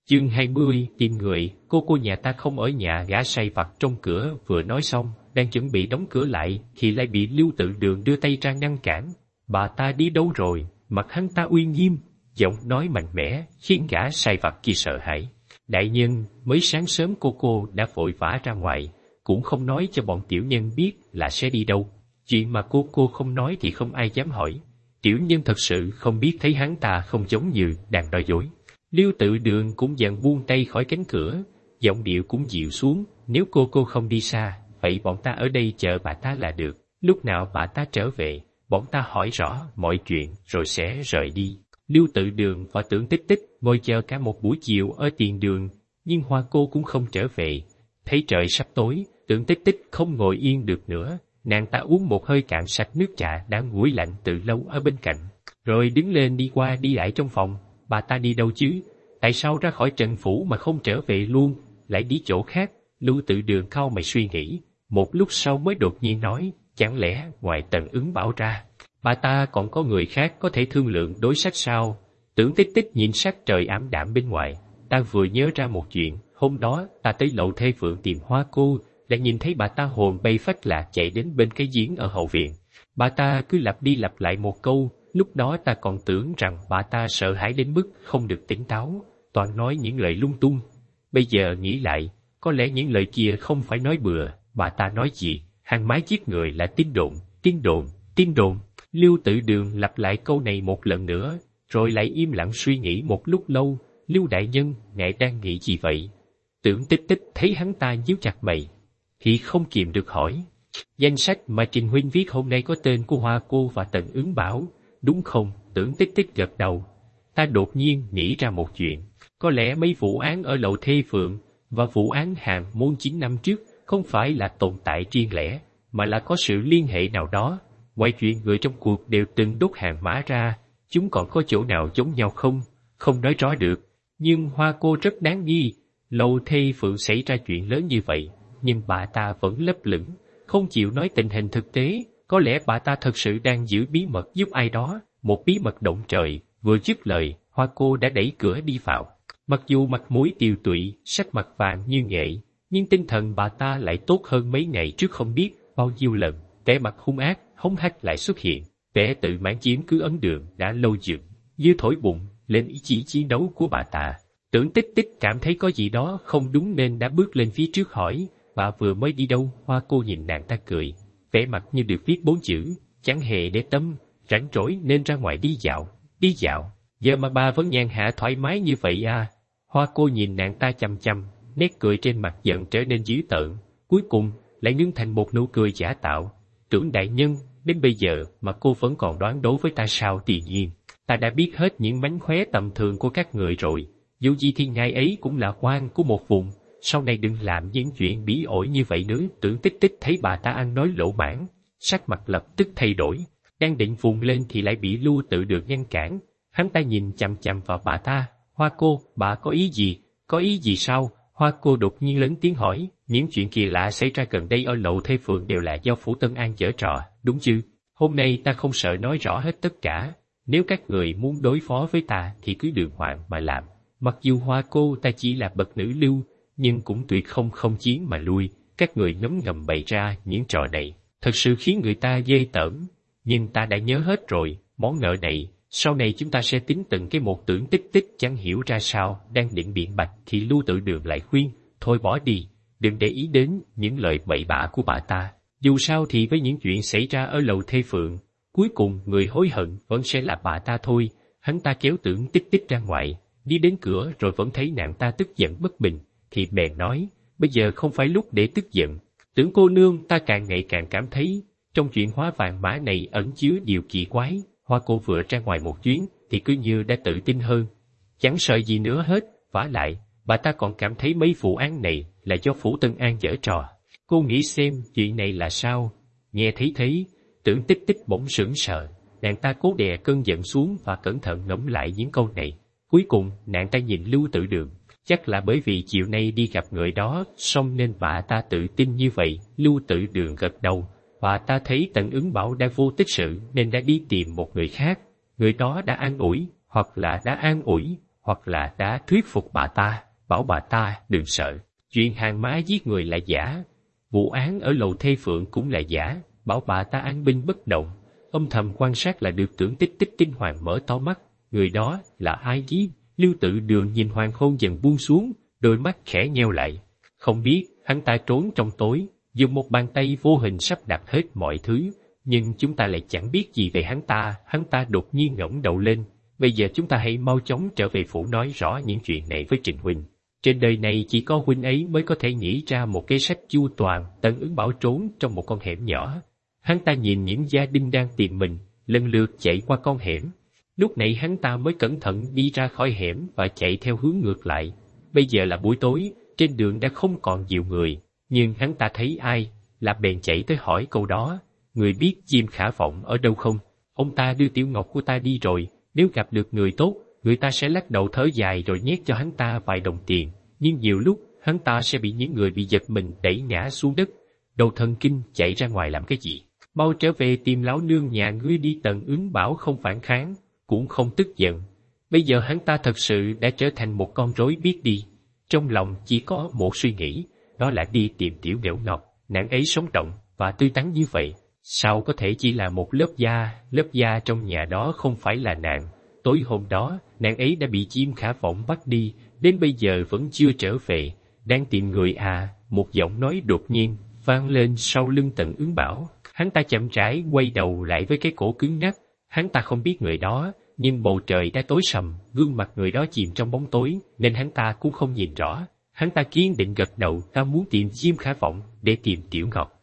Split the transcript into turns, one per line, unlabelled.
Chương 20, tìm người. Cô nhà ta không ở nhà. Gã sai vặt trong cửa vừa nói xong, đang chuẩn bị đóng cửa lại thì lại bị Lưu Tự Đường đưa tay ra ngăn cản. Bà ta đi đâu rồi? Mặt hắn ta uy nghiêm, giọng nói mạnh mẽ khiến gã sai vặt kia sợ hãi. Đại nhân, mới sáng sớm cô đã vội vã ra ngoài, cũng không nói cho bọn tiểu nhân biết là sẽ đi đâu. Chuyện mà cô không nói thì không ai dám hỏi. Tiểu nhân thật sự không biết, thấy hắn ta không giống như đang nói dối. Lưu Tự Đường cũng dần buông tay khỏi cánh cửa, giọng điệu cũng dịu xuống. Nếu cô không đi xa, vậy bọn ta ở đây chờ bà ta là được. Lúc nào bà ta trở về, bọn ta hỏi rõ mọi chuyện rồi sẽ rời đi. Lưu Tự Đường và Tưởng Tích Tích ngồi chờ cả một buổi chiều ở tiền đường, nhưng Hoa cô cũng không trở về. Thấy trời sắp tối, Tưởng Tích Tích không ngồi yên được nữa. Nàng ta uống một hơi cạn sạch nước trà đã nguội lạnh từ lâu ở bên cạnh, rồi đứng lên đi qua đi lại trong phòng. Bà ta đi đâu chứ? Tại sao ra khỏi Trần Phủ mà không trở về luôn, lại đi chỗ khác? Lưu Tự Đường cau mày suy nghĩ, một lúc sau mới đột nhiên nói, chẳng lẽ ngoài Tần Ứng Bảo ra, bà ta còn có người khác có thể thương lượng đối sách sao? Tưởng Tích Tích nhìn sắc trời ảm đạm bên ngoài, ta vừa nhớ ra một chuyện. Hôm đó ta tới Lậu Thê Phượng tìm Hoa cô, đã nhìn thấy bà ta hồn bay phách lạc chạy đến bên cái giếng ở hậu viện. Bà ta cứ lặp đi lặp lại một câu, lúc đó ta còn tưởng rằng bà ta sợ hãi đến mức không được tỉnh táo, toàn nói những lời lung tung. Bây giờ nghĩ lại, có lẽ những lời kia không phải nói bừa. Bà ta nói gì? Hang mái giết người là tin đồn, tin đồn, tin đồn. Lưu Tự Đường lặp lại câu này một lần nữa, rồi lại im lặng suy nghĩ một lúc lâu. Lưu đại nhân, ngài đang nghĩ gì vậy? Tưởng Tích Tích thấy hắn ta nhíu chặt mày thì không kìm được hỏi. Danh sách mà Trình huynh viết hôm nay có tên của Hoa cô và Tần Ứng Bảo, đúng không? Tưởng Tích Tích gật đầu. Ta đột nhiên nghĩ ra một chuyện. Có lẽ mấy vụ án ở Lậu Thê Phượng và vụ án Hàn Môn 9 năm trước không phải là tồn tại riêng lẻ, mà là có sự liên hệ nào đó. Ngoài chuyện người trong cuộc đều từng đốt hàng mã ra, chúng còn có chỗ nào giống nhau không? Không nói rõ được. Nhưng Hoa cô rất đáng nghi. Lậu Thê Phượng xảy ra chuyện lớn như vậy, nhưng bà ta vẫn lấp lửng, không chịu nói tình hình thực tế. Có lẽ bà ta thật sự đang giữ bí mật giúp ai đó, một bí mật động trời. Vừa dứt lời, Hoa cô đã đẩy cửa đi vào. Mặc dù mặt mũi tiều tụy, sắc mặt vàng như nghệ, nhưng tinh thần bà ta lại tốt hơn mấy ngày trước không biết bao nhiêu lần. Vẻ mặt hung ác, hống hách lại xuất hiện. Vẻ tự mãn chiếm cứ ấn đường đã lâu dựng, như thổi bụng lên ý chí chiến đấu của bà ta. Tưởng Tích Tích cảm thấy có gì đó không đúng nên đã bước lên phía trước hỏi, bà vừa mới đi đâu? Hoa cô nhìn nàng ta cười, vẻ mặt như được viết 4 chữ, chẳng hề để tâm, rảnh rỗi nên ra ngoài đi dạo. Đi dạo? Giờ mà bà vẫn nhàn hạ thoải mái như vậy à? Hoa cô nhìn nàng ta chăm chăm, nét cười trên mặt giận trở nên dữ tợn, cuối cùng lại ngưng thành một nụ cười giả tạo. Tưởng đại nhân, đến bây giờ mà cô vẫn còn đoán đố với ta sao? Tự nhiên, ta đã biết hết những mánh khóe tầm thường của các người rồi. Dù gì thì ngài ấy cũng là quan của một vùng, sau này đừng làm những chuyện bỉ ổi như vậy nữa. Tưởng Tích Tích thấy bà ta ăn nói lỗ mãng, sắc mặt lập tức thay đổi, đang định vùng lên thì lại bị Lưu Tự Đường ngăn cản. Hắn ta nhìn chằm chằm vào bà ta. Hoa cô, bà có ý gì? Có ý gì sao? Hoa cô đột nhiên lớn tiếng hỏi. Những chuyện kỳ lạ xảy ra gần đây ở Lậu Thê Phượng đều là do Phủ Tân An giở trò, đúng chứ? Hôm nay ta không sợ nói rõ hết tất cả. Nếu các người muốn đối phó với ta thì cứ đường hoàng mà làm. Mặc dù Hoa cô ta chỉ là bậc nữ lưu, nhưng cũng tuyệt không chiến mà lui. Các người ngấm ngầm bày ra những trò này, thật sự khiến người ta ghê tởm. Nhưng ta đã nhớ hết rồi, món nợ này, sau này chúng ta sẽ tính từng cái một. Tưởng Tích Tích chẳng hiểu ra sao, đang định biện bạch thì Lưu Tự Đường lại khuyên, thôi bỏ đi, đừng để ý đến những lời bậy bạ của bà ta. Dù sao thì với những chuyện xảy ra ở Lậu Thê Phượng, cuối cùng người hối hận vẫn sẽ là bà ta thôi. Hắn ta kéo Tưởng Tích Tích ra ngoài, đi đến cửa rồi vẫn thấy nàng ta tức giận bất bình, thì bèn nói, bây giờ không phải lúc để tức giận. Tưởng cô nương, ta càng ngày càng cảm thấy trong chuyện hóa vàng mã này ẩn chứa điều kỳ quái. Hoa cô vừa ra ngoài một chuyến thì cứ như đã tự tin hơn, chẳng sợ gì nữa hết. Vả lại, bà ta còn cảm thấy mấy vụ án này là do Phủ Tân An giở trò. Cô nghĩ xem chuyện này là sao? Nghe thấy thế, Tưởng Tích Tích bỗng sững sờ. Nàng ta cố đè cơn giận xuống và cẩn thận ngẫm lại những câu này. Cuối cùng, nàng ta nhìn Lưu Tự Đường. Chắc là bởi vì chiều nay đi gặp người đó, xong nên bà ta tự tin như vậy. Lưu Tự Đường gật đầu. Bà ta thấy Tần Ứng Bảo đã vô tích sự nên đã đi tìm một người khác. Người đó đã an ủi, hoặc là đã an ủi, hoặc là đã thuyết phục bà ta, bảo bà ta đừng sợ. Chuyện hàng má giết người là giả, vụ án ở lầu Thê Phượng cũng là giả, bảo bà ta an binh bất động. Âm thầm quan sát là được tưởng Tích Tích kinh hoàng mở to mắt, người đó là ai giết? Lưu Tự Đường nhìn hoàng hôn dần buông xuống, đôi mắt khẽ nheo lại. Không biết, hắn ta trốn trong tối, dùng một bàn tay vô hình sắp đặt hết mọi thứ, nhưng chúng ta lại chẳng biết gì về hắn ta đột nhiên ngẩng đầu lên. Bây giờ chúng ta hãy mau chóng trở về phủ nói rõ những chuyện này với Trình huynh. Trên đời này chỉ có huynh ấy mới có thể nghĩ ra một cái sách chu toàn. Tần Ứng Bảo trốn trong một con hẻm nhỏ. Hắn ta nhìn những gia đình đang tìm mình, lần lượt chạy qua con hẻm. Lúc này hắn ta mới cẩn thận đi ra khỏi hẻm và chạy theo hướng ngược lại. Bây giờ là buổi tối, trên đường đã không còn nhiều người, nhưng hắn ta thấy ai, là bèn chạy tới hỏi câu đó. Người biết Diêm Khả Vọng ở đâu không? Ông ta đưa tiểu ngọc của ta đi rồi, nếu gặp được người tốt, người ta sẽ lắc đầu thở dài rồi nhét cho hắn ta vài đồng tiền. Nhưng nhiều lúc, hắn ta sẽ bị những người bị giật mình đẩy ngã xuống đất. Đầu thần kinh chạy ra ngoài làm cái gì? Mau trở về tìm lão nương nhà ngươi đi. Tần Ứng Bảo không phản kháng, cũng không tức giận. Bây giờ hắn ta thật sự đã trở thành một con rối biết đi. Trong lòng chỉ có một suy nghĩ, đó là đi tìm tiểu Đểu Ngọc. Nàng ấy sống động và tươi tắn như vậy, sao có thể chỉ là một lớp da trong nhà đó không phải là nàng. Tối hôm đó, nàng ấy đã bị Diêm Khả Vọng bắt đi, đến bây giờ vẫn chưa trở về. Đang tìm người à? Một giọng nói đột nhiên vang lên sau lưng Tần Ứng Bảo. Hắn ta chậm rãi quay đầu lại với cái cổ cứng ngắc. Hắn ta không biết người đó, nhưng bầu trời đã tối sầm, gương mặt người đó chìm trong bóng tối, nên hắn ta cũng không nhìn rõ. Hắn ta kiên định gật đầu, ta muốn tìm Diêm Khả Vọng để tìm Tiểu Ngọc.